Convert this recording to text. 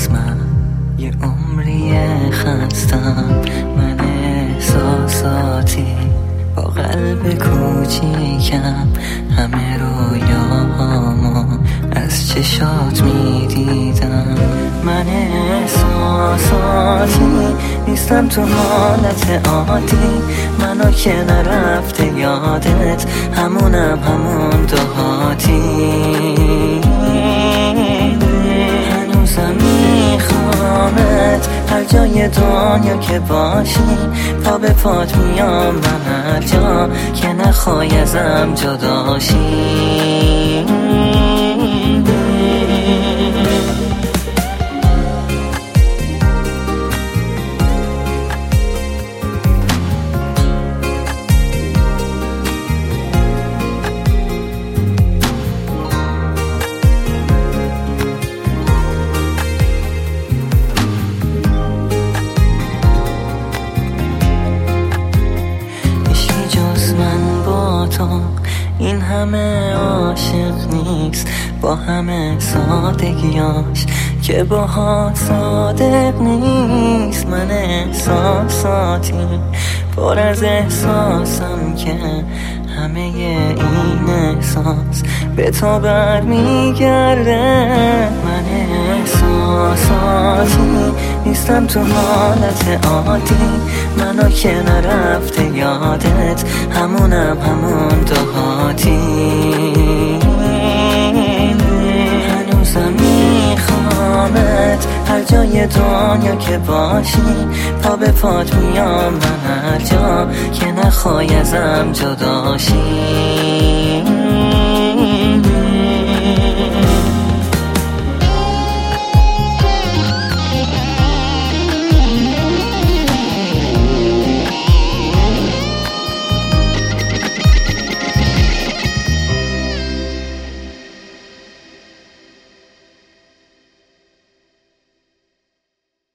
جز من یه عمری خستم، من احساساتی با قلب کوچیکم، همه رویاهامو از چشات میدیدم. من احساساتی نیستم تو حالت عادی، منو که نرفته یادت، همون دهاتی. هنوزم میخوامت هر جای دنیا که باشی، پا به پات میام من هر جا که نخوای ازم جداشی. این همه عاشق نیست با همه سادگیاش که باهات صادق نیست. من احساساتی پر از احساسم که همه این احساس به تو برمیگرده. من احساساتی نیستم تو حالت عادی، منو که نرفته یادت، همون دهاتی. هنوزم میخوامت هر جای دنیا که باشی، پا به پات میام من هر جا که نخوای ازم جداشی.